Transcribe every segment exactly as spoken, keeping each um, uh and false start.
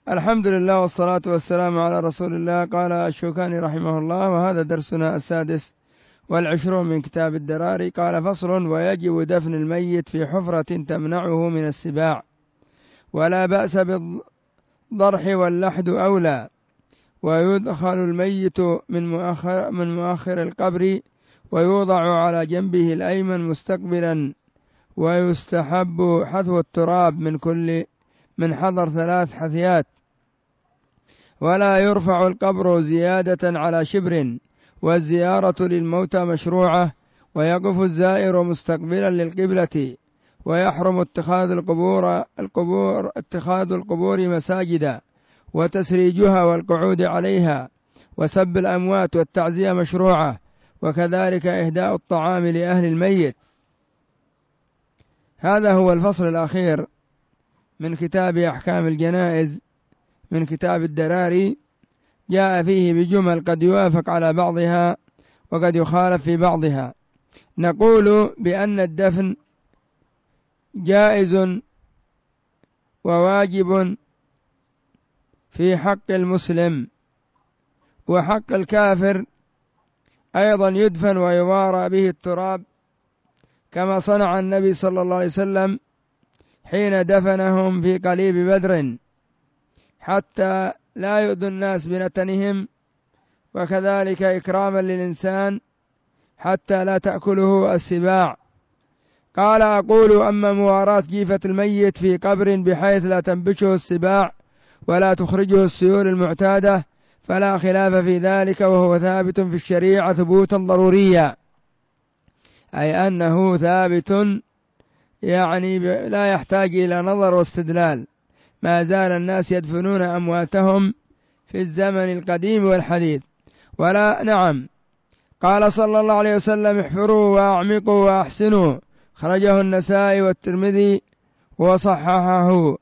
الحمد لله والصلاة والسلام على رسول الله. قال الشوكاني رحمه الله: وهذا درسنا السادس والعشرون من كتاب الدراري. قال: فصل: ويجب دفن الميت في حفرة تمنعه من السباع، ولا بأس بالضرح واللحد أولى، ويدخل الميت من مؤخر, من مؤخر القبر ويوضع على جنبه الأيمن مستقبلا، ويستحب حذو التراب من كل من حضر ثلاث حثيات، ولا يرفع القبر زيادة على شبر، والزيارة للموتى مشروعة، ويقف الزائر مستقبلا للقبلة، ويحرم اتخاذ القبور القبور اتخاذ القبور مساجدا، وتسريجها والقعود عليها، وسب الأموات والتعزية مشروعة، وكذلك إهداء الطعام لأهل الميت. هذا هو الفصل الأخير من كتاب أحكام الجنائز من كتاب الدراري. جاء فيه بجمل قد يوافق على بعضها وقد يخالف في بعضها. نقول بأن الدفن جائز وواجب في حق المسلم، وحق الكافر أيضا يدفن ويوارى به التراب، كما صنع النبي صلى الله عليه وسلم حين دفنهم في قليب بدر، حتى لا يؤذوا الناس بنتنهم، وكذلك إكراما للإنسان حتى لا تأكله السباع. قال: أقول: أما مواراة جيفة الميت في قبر بحيث لا تنبشه السباع ولا تخرجه السيول المعتادة فلا خلاف في ذلك، وهو ثابت في الشريعة ثبوتا ضروريا، أي أنه ثابت يعني لا يحتاج إلى نظر واستدلال. ما زال الناس يدفنون أمواتهم في الزمن القديم والحديث. ولا نعم، قال صلى الله عليه وسلم: احفروا وأعمقوا وأحسنوا، خرجه النسائي والترمذي وصححه،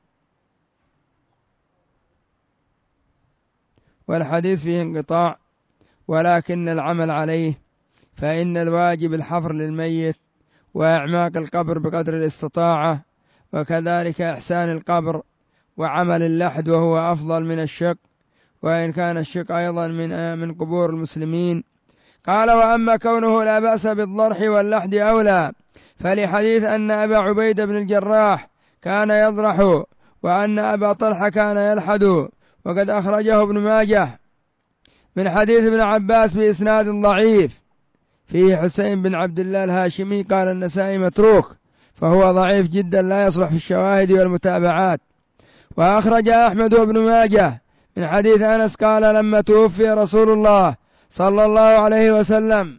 والحديث فيه انقطاع، ولكن العمل عليه، فإن الواجب الحفر للميت وإعماق القبر بقدر الاستطاعة، وكذلك إحسان القبر وعمل اللحد، وهو أفضل من الشق، وإن كان الشق أيضا من من قبور المسلمين. قال: وأما كونه لا بأس بالضرح واللحد أولى، فلحديث أن أبا عبيد بن الجراح كان يضرح، وأن أبا طلحة كان يلحد، وقد أخرجه ابن ماجه من حديث ابن عباس بإسناد ضعيف فيه حسين بن عبد الله الهاشمي. قال النسائي: متروك، فهو ضعيف جدا لا يصلح في الشواهد والمتابعات. وأخرج أحمد وابن ماجه من حديث أنس قال: لما توفي رسول الله صلى الله عليه وسلم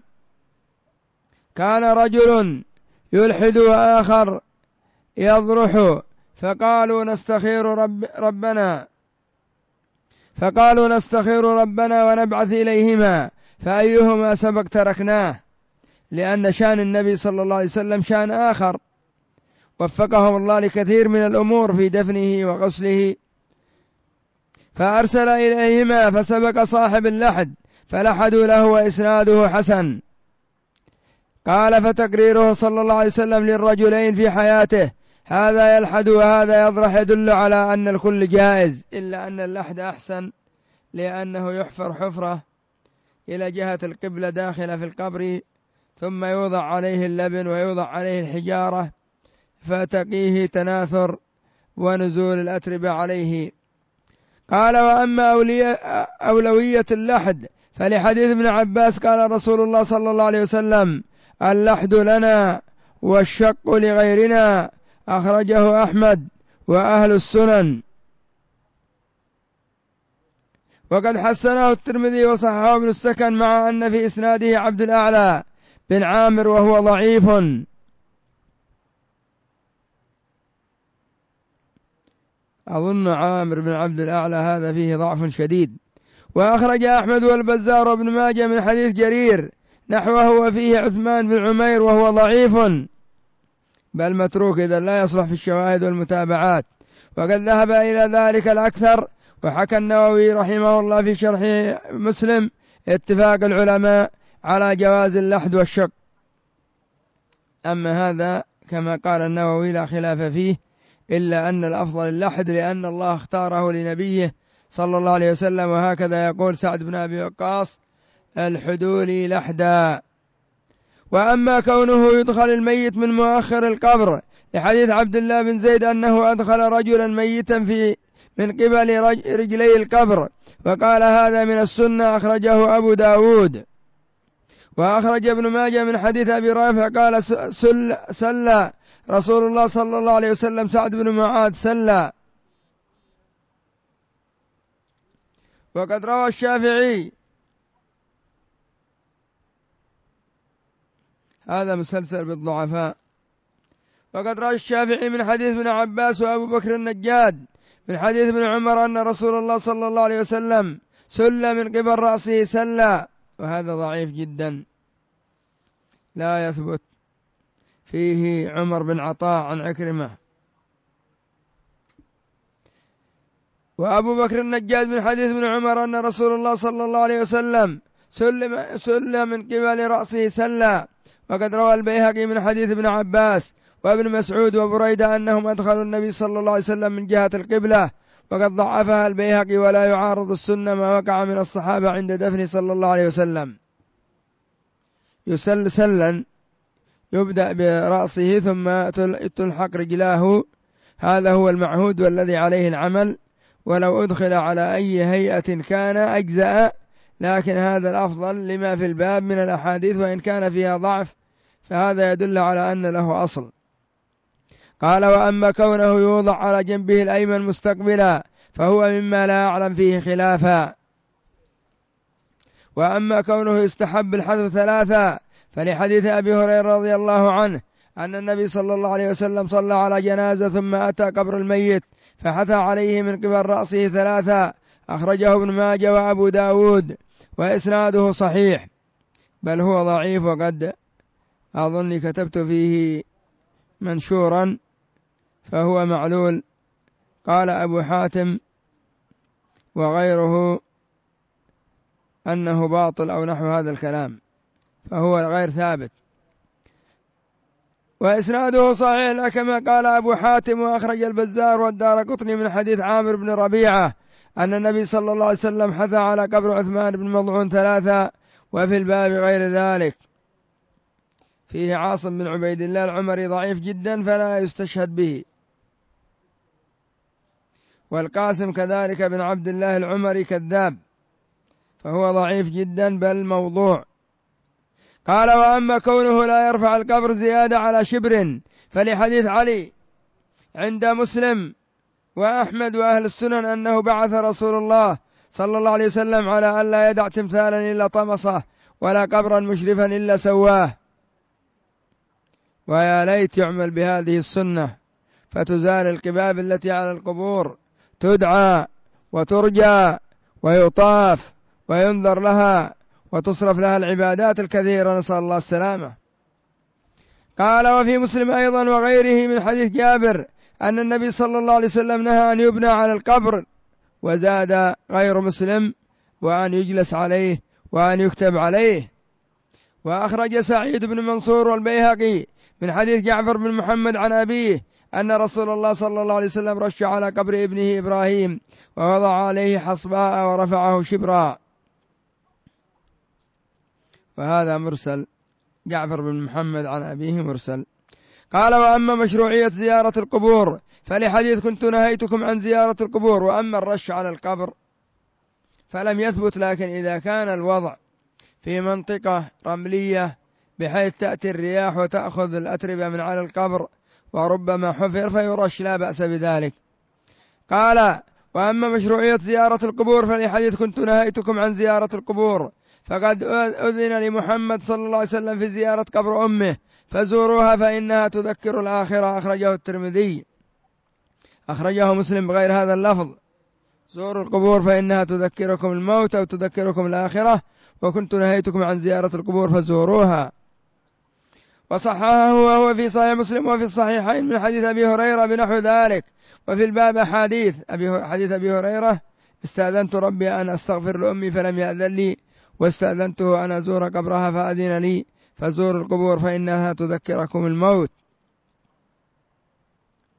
كان رجل يلحد وآخر يضرح، فقالوا نستخير رب ربنا فقالوا نستخير ربنا ونبعث إليهما، فأيهما سبق تركناه، لأن شان النبي صلى الله عليه وسلم شان آخر، وفقهم الله لكثير من الأمور في دفنه وغسله، فأرسل إليهما فسبق صاحب اللحد فلحدوا له، وإسناده حسن. قال: فتقريره صلى الله عليه وسلم للرجلين في حياته، هذا يلحد وهذا يضرح، يدل على أن الكل جائز، إلا أن اللحد أحسن، لأنه يحفر حفرة إلى جهة القبلة داخلة في القبر، ثم يوضع عليه اللبن ويوضع عليه الحجارة، فتقيه تناثر ونزول الأتربة عليه. قال: وأما أولوية اللحد، فلحديث ابن عباس قال رسول الله صلى الله عليه وسلم: اللحد لنا والشق لغيرنا، أخرجه أحمد وأهل السنن، وقد حسنه الترمذي وصححه ابن السكن، مع أن في إسناده عبد الأعلى بن عامر وهو ضعيف. أظن عامر بن عبد الأعلى هذا فيه ضعف شديد. وأخرج أحمد والبزار وابن ماجه من حديث جرير نحوه، وفيه عثمان بن عمير وهو ضعيف بل متروك، إذا لا يصلح في الشواهد والمتابعات، وقد ذهب إلى ذلك الأكثر. وحكى النووي رحمه الله في شرح مسلم اتفاق العلماء على جواز اللحد والشق. أما هذا كما قال النووي لا خلاف فيه، إلا أن الأفضل اللحد، لأن الله اختاره لنبيه صلى الله عليه وسلم. وهكذا يقول سعد بن أبي وقاص: الحدوا لي لحدا. وأما كونه يدخل الميت من مؤخر القبر لحديث عبد الله بن زيد أنه أدخل رجلا ميتا في من قبل رجلي القبر، وقال هذا من السنة، أخرجه أبو داود. وأخرج ابن ماجه من حديث أبي رافع قال: سل سلى رسول الله صلى الله عليه وسلم سعد بن معاذ سلى. وقد روى الشافعي، هذا مسلسل بالضعفاء، وقد روى الشافعي من حديث ابن عباس وأبو بكر النجاد من حديث ابن عمر أن رسول الله صلى الله عليه وسلم سل من قبل رأسه سلى، وهذا ضعيف جدا لا يثبت فيه عمر بن عطاء عن عكرمة. وأبو بكر النجاد من حديث ابن عمر أن رسول الله صلى الله عليه وسلم سل, سل من قبل رأسه سلى. وقد روى البيهقي من حديث ابن عباس وابن مسعود وبريدة أنهم أدخلوا النبي صلى الله عليه وسلم من جهة القبلة، وقد ضعفها البيهقي، ولا يعارض السنة ما وقع من الصحابة عند دفن صلى الله عليه وسلم. يسل سلا يبدأ برأسه ثم تلحق رجلاه، هذا هو المعهود والذي عليه العمل، ولو أدخل على أي هيئة كان أجزأ، لكن هذا الأفضل لما في الباب من الأحاديث، وإن كان فيها ضعف فهذا يدل على أن له أصل. قال: وأما كونه يوضع على جنبه الأيمن مستقبلا فهو مما لا أعلم فيه خلافا. وأما كونه يستحب الحذف ثلاثة فلحديث أبي هريرة رضي الله عنه أن النبي صلى الله عليه وسلم صلى على جنازة ثم أتى قبر الميت فحثى عليه من قبل رأسه ثلاثة، أخرجه ابن ماجه وأبو داود، وإسناده صحيح، بل هو ضعيف، وقد أظني كتبت فيه منشورا فهو معلول. قال أبو حاتم وغيره أنه باطل أو نحو هذا الكلام، فهو غير ثابت. وإسناده صحيح كما قال أبو حاتم. وأخرج البزار والدارقطني من حديث عامر بن ربيعة أن النبي صلى الله عليه وسلم حثى على قبر عثمان بن مضعون ثلاثة، وفي الباب غير ذلك. فيه عاصم بن عبيد الله العمري ضعيف جدا فلا يستشهد به، والقاسم كذلك بن عبد الله العمري كذاب فهو ضعيف جدا بل موضوع. قال: وأما كونه لا يرفع القبر زيادة على شبر فلحديث علي عند مسلم وأحمد وأهل السنن أنه بعث رسول الله صلى الله عليه وسلم على أن لا يدع تمثالا إلا طمسه ولا قبرا مشرفا إلا سواه. ويا ليت يعمل بهذه السنة فتزال القباب التي على القبور، تدعى وترجى ويطاف وينذر لها وتصرف لها العبادات الكثيرة، نسأل الله السلامة. قال: وفي مسلم أيضا وغيره من حديث جابر أن النبي صلى الله عليه وسلم نهى أن يبنى على القبر، وزاد غير مسلم: وأن يجلس عليه وأن يكتب عليه. وأخرج سعيد بن منصور والبيهقي من حديث جعفر بن محمد عن أبيه أن رسول الله صلى الله عليه وسلم رش على قبر ابنه إبراهيم ووضع عليه حصباء ورفعه شبرا. وهذا مرسل، جعفر بن محمد عن أبيه مرسل. قال: وأما مشروعية زيارة القبور فلحديث كنت نهيتكم عن زيارة القبور. وأما الرش على القبر فلم يثبت، لكن إذا كان الوضع في منطقة رملية بحيث تأتي الرياح وتأخذ الأتربة من على القبر وربما حفر فيرش لا بأس بذلك. قال: وأما مشروعية زيارة القبور فلحديث كنت نهيتكم عن زيارة القبور فقد أذن لمحمد صلى الله عليه وسلم في زيارة قبر أمه فزوروها فإنها تذكر الآخرة، أخرجه الترمذي. أخرجه مسلم بغير هذا اللفظ: زوروا القبور فإنها تذكركم الموت أو تذكركم الآخرة، وكنت نهيتكم عن زيارة القبور فزوروها. وصححه وهو في صحيح مسلم وفي الصحيحين من حديث أبي هريرة بنحو ذلك. وفي الباب حديث أبي حديث أبي هريرة: استأذنت ربي أن أستغفر لأمي فلم يأذن لي، واستأذنته أن أزور قبرها فأذن لي، فزوروا القبور فإنها تذكركم الموت.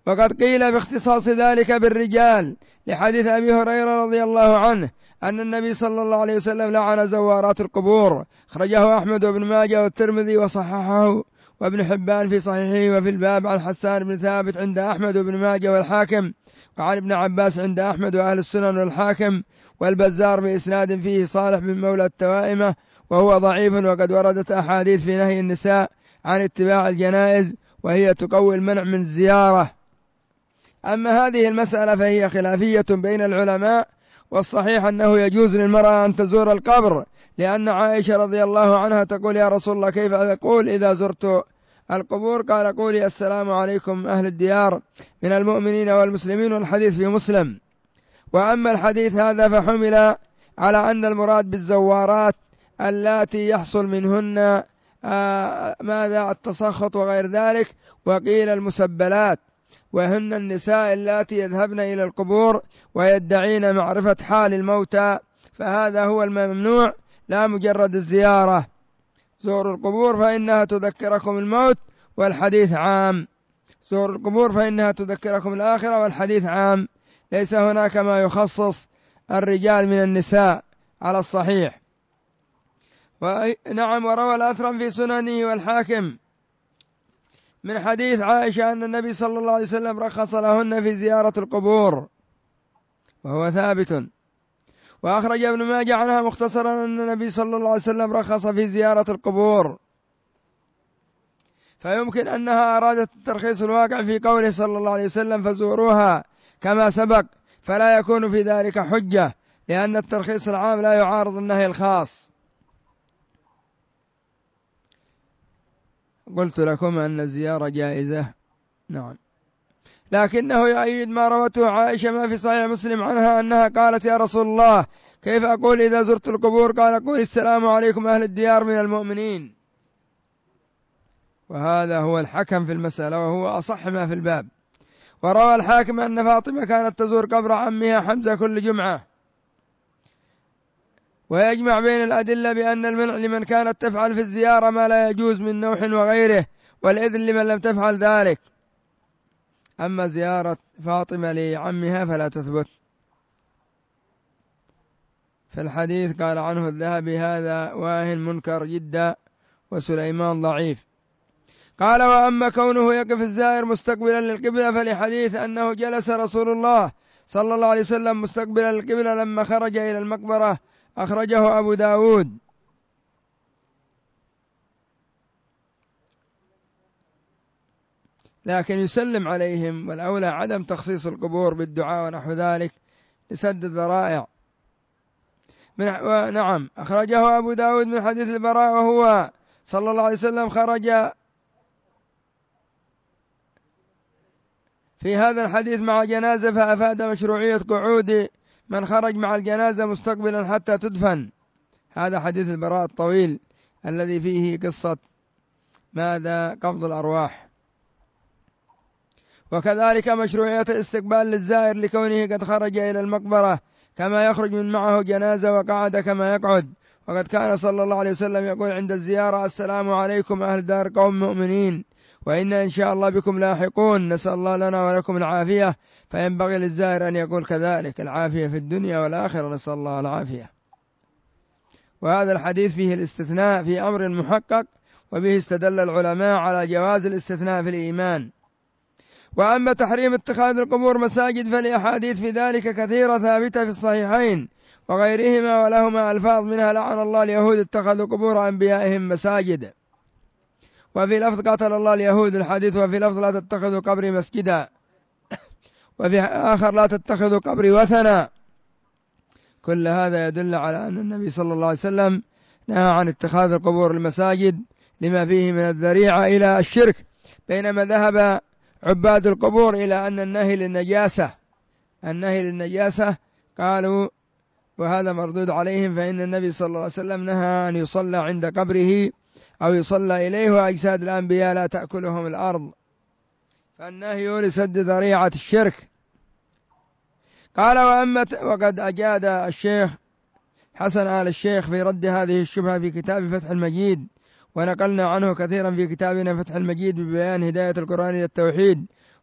وقد قيل باختصاص ذلك بالرجال لحديث أبي هريرة رضي الله عنه أن النبي صلى الله عليه وسلم لعن زوارات القبور، أخرجه أحمد وابن ماجه والترمذي وصححه وابن حبان في صحيحه. وفي الباب عن حسان بن ثابت عند أحمد وابن ماجه والحاكم، وعن ابن عباس عند أحمد وأهل السنن والحاكم والبزار بإسناد فيه صالح بن مولى التوائمة وهو ضعيف. وقد وردت أحاديث في نهي النساء عن اتباع الجنائز وهي تقوي المنع من الزيارة. أما هذه المسألة فهي خلافية بين العلماء، والصحيح أنه يجوز للمرأة أن تزور القبر، لأن عائشة رضي الله عنها تقول: يا رسول الله كيف أقول إذا زرت القبور؟ قال: قولي السلام عليكم أهل الديار من المؤمنين والمسلمين، والحديث في مسلم. وأما الحديث هذا فحمل على أن المراد بالزوارات اللاتي يحصل منهن آه ماذا التسخط وغير ذلك، وقيل المسبلات، وهن النساء اللاتي يذهبن إلى القبور ويدعين معرفة حال الموتى، فهذا هو الممنوع لا مجرد الزيارة. زوروا القبور فإنها تذكركم الموت، والحديث عام. زوروا القبور فإنها تذكركم الآخرة، والحديث عام، ليس هناك ما يخصص الرجال من النساء على الصحيح. ونعم. وروى الأثرم في سننه والحاكم من حديث عائشة أن النبي صلى الله عليه وسلم رخص لهن في زيارة القبور، وهو ثابت. وأخرج ابن ماجه عنها مختصرا أن النبي صلى الله عليه وسلم رخص في زيارة القبور، فيمكن أنها أرادت الترخيص الواقع في قوله صلى الله عليه وسلم: فزوروها كما سبق، فلا يكون في ذلك حجة، لأن الترخيص العام لا يعارض النهي الخاص. قلت لكم أن الزيارة جائزة، نعم، لكنه يؤيد ما روته عائشة ما في صحيح مسلم عنها أنها قالت: يا رسول الله كيف أقول إذا زرت القبور؟ قال: قول السلام عليكم أهل الديار من المؤمنين. وهذا هو الحكم في المسألة، وهو أصح ما في الباب. وروى الحاكم أن فاطمة كانت تزور قبر عمها حمزة كل جمعة، ويجمع بين الأدلة بأن المنع لمن كانت تفعل في الزيارة ما لا يجوز من نوح وغيره، والإذن لمن لم تفعل ذلك. أما زيارة فاطمة لعمها فلا تثبت. في الحديث قال عنه الذهبي: هذا واهن منكر جدا، وسليمان ضعيف. قال: وأما كونه يقف الزائر مستقبلا للقبلة فلحديث أنه جلس رسول الله صلى الله عليه وسلم مستقبلا للقبلة لما خرج إلى المقبرة، أخرجه أبو داود. لكن يسلم عليهم، والأولى عدم تخصيص القبور بالدعاء ونحو ذلك لسد الذرائع. من نعم. أخرجه أبو داود من حديث البراء، وهو صلى الله عليه وسلم خرج في هذا الحديث مع جنازة، فأفاد مشروعية قعود من خرج مع الجنازة مستقبلا حتى تدفن. هذا حديث البراء الطويل الذي فيه قصة ماذا قبض الأرواح. وكذلك مشروعية الاستقبال للزائر لكونه قد خرج إلى المقبرة، كما يخرج من معه جنازة وقعد كما يقعد. وقد كان صلى الله عليه وسلم يقول عند الزيارة: السلام عليكم أهل دار قوم مؤمنين، وإنا إن شاء الله بكم لاحقون، نسأل الله لنا ولكم العافية. فينبغي للزائر أن يقول كذلك: العافية في الدنيا والآخرة، نسأل الله العافية. وهذا الحديث فيه الاستثناء في أمر محقق، وبه استدل العلماء على جواز الاستثناء في الإيمان. وأما تحريم اتخاذ القبور مساجد فالأحاديث في ذلك كثيرة ثابتة في الصحيحين وغيرهما، ولهما ألفاظ منها: لعن الله اليهود اتخذوا قبور أنبيائهم مساجد، وفي لفظ: قتل الله اليهود الحديث، وفي لفظ: لا تتخذوا قبري مسجدا، وفي آخر: لا تتخذوا قبري وثنا. كل هذا يدل على أن النبي صلى الله عليه وسلم نهى عن اتخاذ القبور المساجد لما فيه من الذريعة إلى الشرك، بينما ذهب عباد القبور إلى أن النهي للنجاسة النهي للنجاسة قالوا، وهذا مردود عليهم، فإن النبي صلى الله عليه وسلم نهى أن يصلى عند قبره أو يصلى إليه، وأجساد الأنبياء لا تأكلهم الأرض، فالنهي لسد ذريعة الشرك. قال: وأما وقد أجاد الشيخ حسن آل الشيخ في رد هذه الشبهة في كتاب فتح المجيد، ونقلنا عنه كثيرا في كتابنا فتح المجيد ببيان هداية القرآن إلى التوحيد،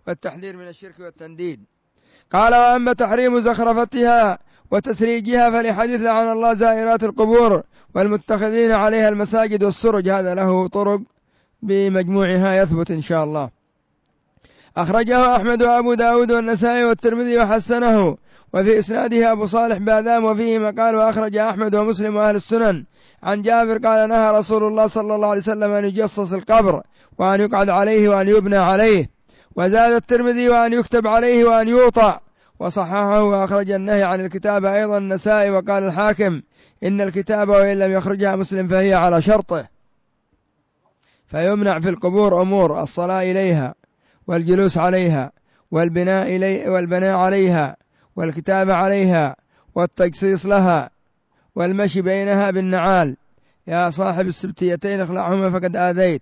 والتحذير من الشرك والتنديد. قال وأما تحريم زخرفتها وتسريجها فلحديث لعن الله زائرات القبور والمتخذين عليها المساجد والسرج، هذا له طرق بمجموعها يثبت إن شاء الله. أخرجه أحمد وأبو داود والنسائي والترمذي وحسنه، وفي إسناده أبو صالح باذام وفيه مقال. وأخرج أحمد ومسلم وأهل السنن عن جابر قال نهى رسول الله صلى الله عليه وسلم أن يجصص القبر وأن يقعد عليه وأن يبنى عليه. وزاد الترمذي وأن يكتب عليه وأن يوطأ، وصححه. وأخرج النهي عن الكتابة أيضا النسائي. وقال الحاكم إن الكتابة وإن لم يخرجها مسلم فهي على شرطه. فيمنع في القبور أمور: الصلاة إليها، والجلوس عليها، والبناء إلي والبناء عليها، والكتابة عليها، والتجصيص لها، والمشي بينها بالنعال. يا صاحب السبتيتين اخلعهما فقد آذيت.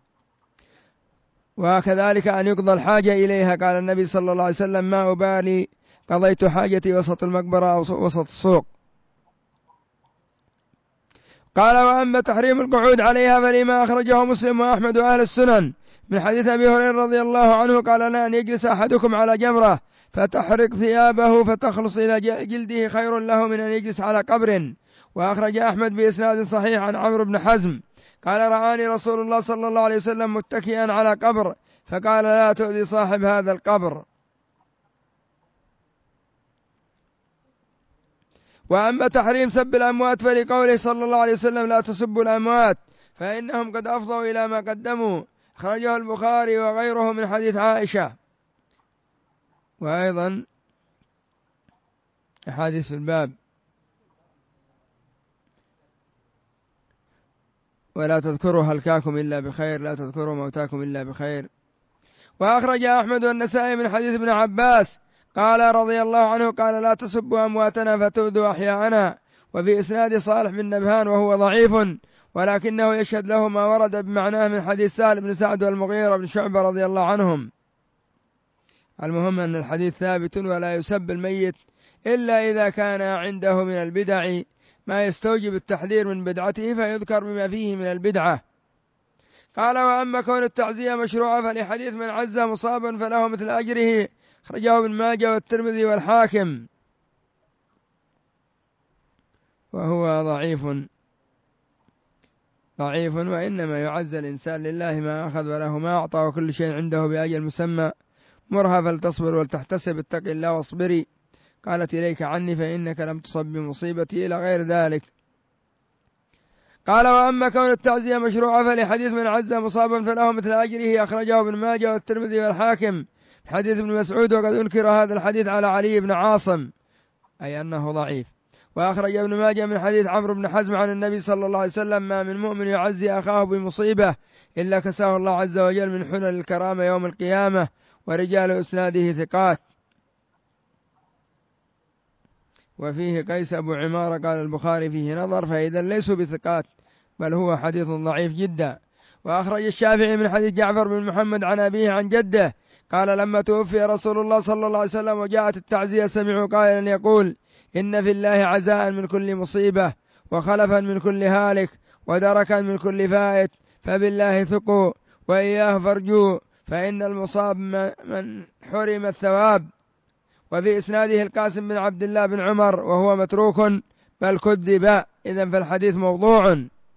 وكذلك أن يقضى الحاجة إليها. قال النبي صلى الله عليه وسلم ما أبالي قضيت حاجتي وسط المقبرة أو وسط السوق. قال وأما تحريم القعود عليها فلما أخرجه مسلم وأحمد وأهل السنن من حديث أبي هريرة رضي الله عنه قال لنا أن يجلس أحدكم على جمرة فتحرق ثيابه فتخلص إلى جلده خير له من أن يجلس على قبر. وأخرج أحمد بإسناد صحيح عن عمرو بن حزم قال رآني رسول الله صلى الله عليه وسلم متكئا على قبر فقال لا تؤذي صاحب هذا القبر. وأما تحريم سب الأموات فلقوله صلى الله عليه وسلم لا تسبوا الأموات فإنهم قد أفضوا إلى ما قدموا. أخرجه البخاري وغيره من حديث عائشة. وأيضا أحاديث في الباب: ولا تذكروا هلكاكم إلا بخير، لا تذكروا موتاكم إلا بخير. وأخرج أحمد والنسائي من حديث ابن عباس قال رضي الله عنه قال لا تسبوا أمواتنا فتؤذوا أحياءنا. وفي إسناد صالح بن نبهان وهو ضعيف ولكنه يشهد له ما ورد بمعناه من حديث سهل بن سعد والمغيرة بن شعبة رضي الله عنهم. المهم أن الحديث ثابت ولا يسب الميت إلا إذا كان عنده من البدع ما يستوجب التحذير من بدعته فيذكر بما فيه من البدعة. قال وأما كون التعزية مشروعة فلحديث من عز مصابا فله مثل أجره. أخرجه ابن ماجه والترمذي والحاكم وهو ضعيف ضعيف وإنما يعز الإنسان لله ما أخذ وله ما أعطى وكل شيء عنده بأجل مسمى. مرها فلتصبر ولتحتسب اتق الله واصبري. قالت إليك عني فإنك لم تصب بمصيبتي إلى غير ذلك. قال وأما كون التعزية مشروعة فلحديث من عز مصابا فله مثل أجره. أخرجه ابن ماجه والترمذي والحاكم حديث ابن مسعود وقد أنكر هذا الحديث على علي بن عاصم أي أنه ضعيف. وأخرج ابن ماجه من حديث عمرو بن حزم عن النبي صلى الله عليه وسلم ما من مؤمن يعزي أخاه بمصيبة إلا كساه الله عز وجل من حلل الكرامة يوم القيامة. ورجال إسناده ثقات. وفيه قيس أبو عمارة قال البخاري فيه نظر فإذا ليسوا بثقات بل هو حديث ضعيف جدا. وأخرج الشافعي من حديث جعفر بن محمد عن أبيه عن جده قال لما توفي رسول الله صلى الله عليه وسلم وجاءت التعزية سمعوا قائلا يقول إن في الله عزاء من كل مصيبة وخلفا من كل هالك ودركا من كل فائت فبالله ثقوا وإياه فرجوا فإن المصاب من حرم الثواب. وفي إسناده القاسم بن عبد الله بن عمر وهو متروك بل كذب إذن فالحديث موضوع.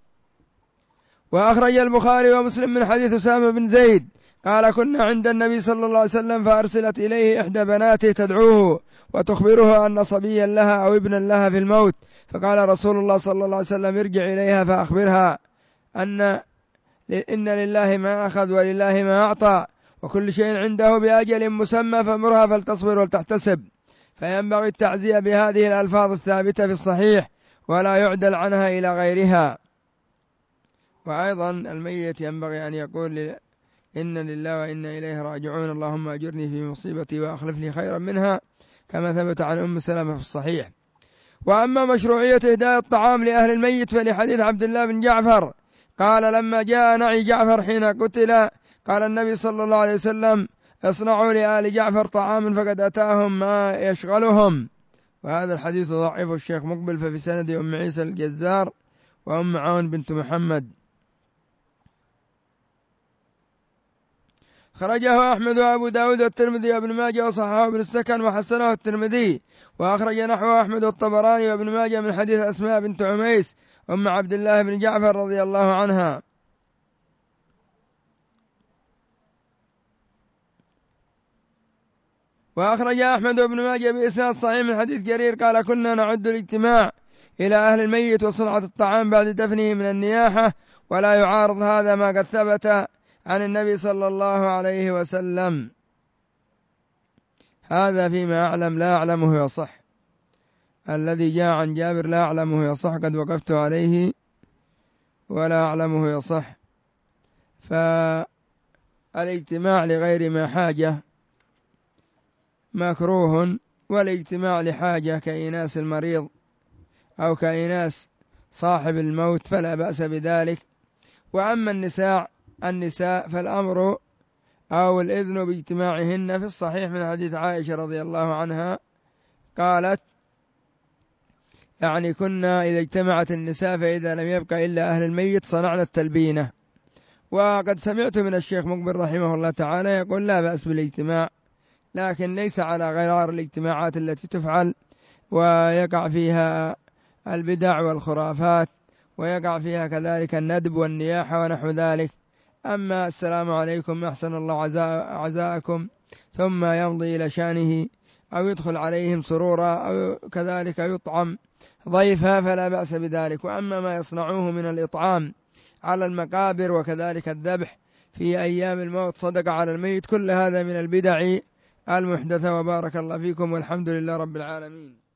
وأخرج البخاري ومسلم من حديث أسامة بن زيد قال كنا عند النبي صلى الله عليه وسلم فأرسلت إليه إحدى بناته تدعوه وتخبره أن صبيا لها أو ابنا لها في الموت فقال رسول الله صلى الله عليه وسلم ارجع إليها فأخبرها أن إن لله ما أخذ ولله ما أعطى وكل شيء عنده بأجل مسمى فمرها فلتصبر ولتحتسب. فينبغي التعزية بهذه الألفاظ الثابتة في الصحيح ولا يعدل عنها إلى غيرها. وأيضا الميت ينبغي أن يقول إن لله وإنا إليه راجعون اللهم أجرني في مصيبتي وأخلف لي خيرا منها كما ثبت عن أم سلمة في الصحيح. وأما مشروعية إهداء الطعام لأهل الميت فلحديث عبد الله بن جعفر قال لما جاء نعي جعفر حين قتل قال النبي صلى الله عليه وسلم اصنعوا لآل جعفر طعاما فقد أتاهم ما يشغلهم. وهذا الحديث ضعيف الشيخ مقبل ففي سند أم عيسى الجزار وأم عون بنت محمد. خرجه أحمد وأبو داود والترمذي وابن ماجه وصححه ابن السكن وحسنه الترمذي. وأخرج نحوه أحمد والطبراني وابن ماجه من حديث أسماء بنت عميس أم عبد الله بن جعفر رضي الله عنها. وأخرج أحمد وابن ماجه بإسناد صحيح من حديث جرير قال كنا نعد الاجتماع إلى أهل الميت وصنعة الطعام بعد دفنه من النياحة، ولا يعارض هذا ما قد ثبت عن النبي صلى الله عليه وسلم. هذا فيما أعلم، لا أعلمه يصح. الذي جاء عن جابر لا أعلمه يصح، قد وقفت عليه ولا أعلمه يصح. فالاجتماع لغير ما حاجة مكروه، والاجتماع لحاجة كإناس المريض أو كإناس صاحب الموت فلا بأس بذلك. وأما النساء النساء فالأمر أو الإذن باجتماعهن في الصحيح من حديث عائشة رضي الله عنها قالت يعني كنا إذا اجتمعت النساء فإذا لم يبقى إلا أهل الميت صنعنا التلبينة. وقد سمعت من الشيخ مقبل رحمه الله تعالى يقول لا بأس بالاجتماع، لكن ليس على غرار الاجتماعات التي تفعل ويقع فيها البدع والخرافات، ويقع فيها كذلك الندب والنياحة ونحو ذلك. أما السلام عليكم أحسن الله عزاءكم ثم يمضي إلى شأنه أو يدخل عليهم سرورا أو كذلك يطعم ضيفا فلا بأس بذلك. وأما ما يصنعوه من الإطعام على المقابر وكذلك الذبح في أيام الموت صدق على الميت، كل هذا من البدع المحدثة. وبارك الله فيكم والحمد لله رب العالمين.